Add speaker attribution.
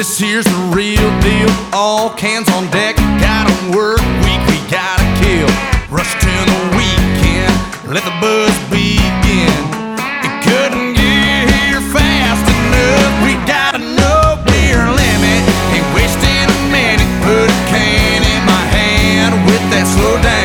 Speaker 1: This here's the real deal. All cans on deck. Gotta work week, we gotta kill. Rush to the weekend. Let the buzz begin. It couldn't get here fast enough. We got a no beer limit. Ain't wasting a minute. Put a can in my hand with that slow down.